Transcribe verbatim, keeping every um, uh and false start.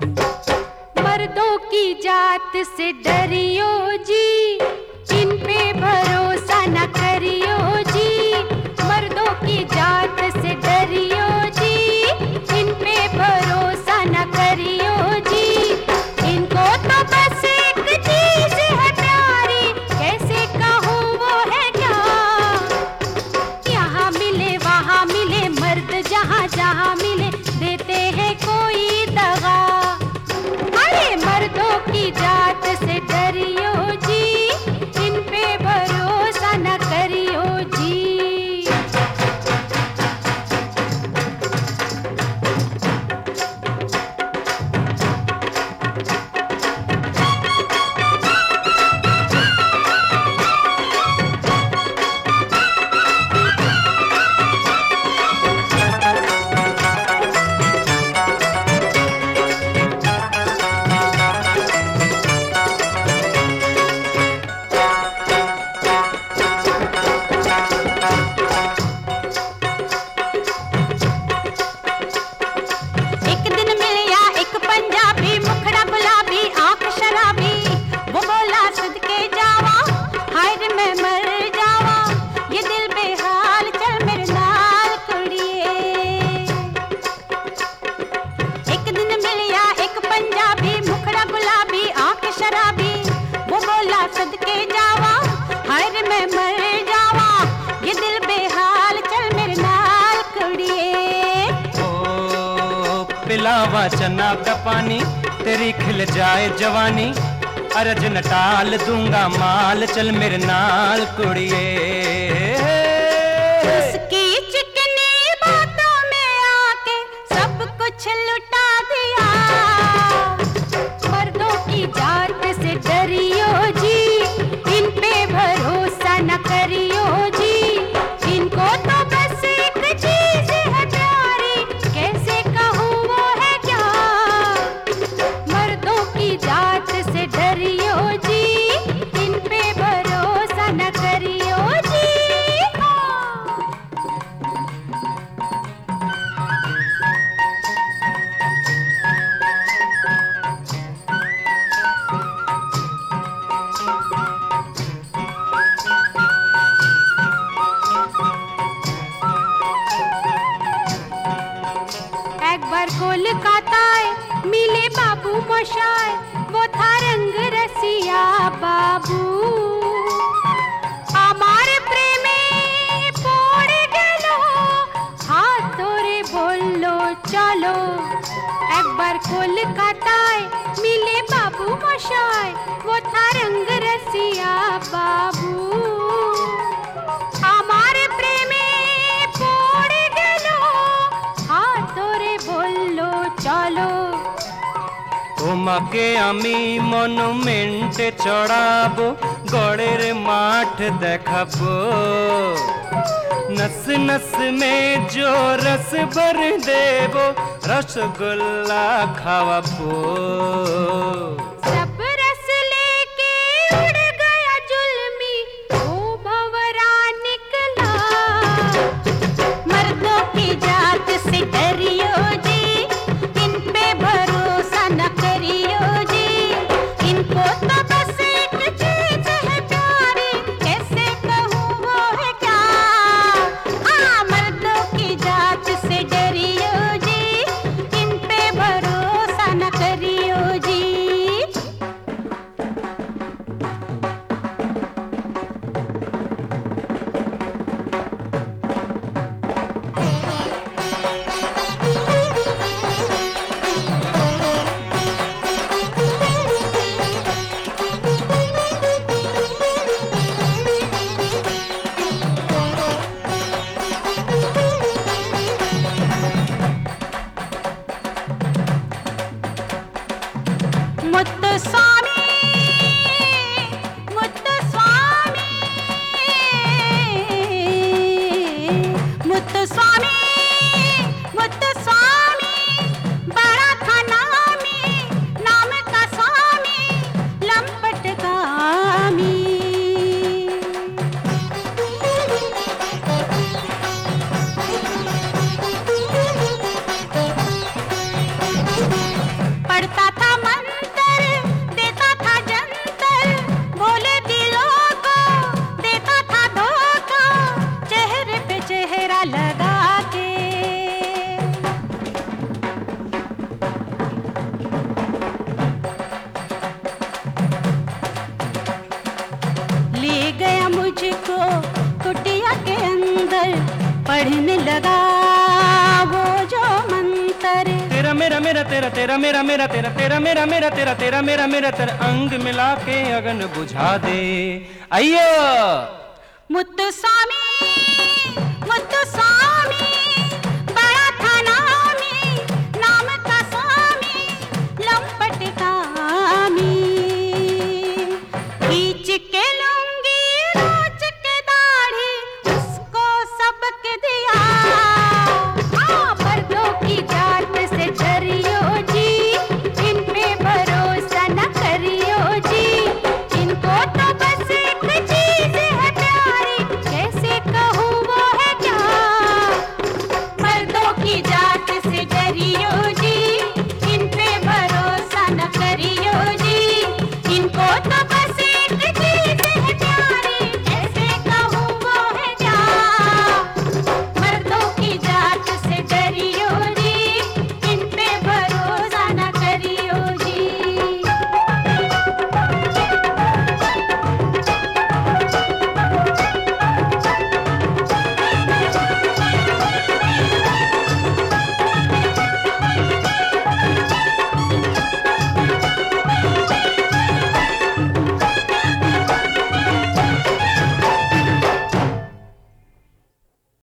मर्दों की जात से डरियो जी, इन पे भरोसा न करियो जी। मर्दों की जात से डरियो जी, इन पे भरोसा न करियो जी। इनको तो बस एक चीज है प्यारी, कैसे कहूँ वो है क्या। यहाँ मिले वहाँ मिले मर्द, जहाँ जहाँ मिले देते हैं कोई दगा। अरे मर्दों की जात से डरियो जी, इन पे भरोसा न करियो जी। पिलावा चना का पानी, तेरी खिल जाए जवानी। अर्ज न टाल दूंगा माल, चल मेरे नाल कुड़िए। उसकी चिकनी बातों में आके सब कुछ लुटा दिया। मर्दों की जात से डरियो जी, इन पे भरोसा न करियो जी। इनको तो बस एक चीज है प्यारी, कैसे कहूँ वो है क्या। मर्दों की जात से डरियो जी, इन पे भरोसा न करियो जी। एक बार कोलकाताए मिले बाबू मोशाय, वो था रंग रसिया बाबू। हमारे प्रेमे पड़ गेलो, हाथ तोरे बोलो चलो। एक बार कोलकाताए मिले बाबू मोशाय, वो था रंग रसिया बाबू। हमारे प्रेमे पड़ गेलो, हाथ तोरे बोलो चलो। তোমাকে আমি মনুমেন্টে চড়াবো, গড়ের মাঠ দেখাবো। नस नस में जो रस भर देवो, रसगुल्ला खावाबो। सब रस लेके उड़ गया जुल्मी, ओ भंवरा निकला। मर्दों की जात से डरियो जी, इन पे भरोसा न करियो जी। इनको तो बस एक चीज है प्यारी, कैसे कहूँ वो है क्या। आ मर्दों की जात से डरियो जी, इन पे भरोसा न करियो जी। मुत्तुस्वामी मुत्तुस्वामी मुत्तुस्वामी मुत्तुस्वामी, बड़ा था नामी, नाम का स्वामी, लंपट कामी। पढ़ता पढ़ने लगा वो जो मंत्र। तेरा मेरा मेरा तेरा तेरा मेरा मेरा तेरा तेरा मेरा मेरा तेरा तेरा मेरा मेरा तेरा अंग मिला के अगन बुझा दे। अयो मुत्तुस्वामी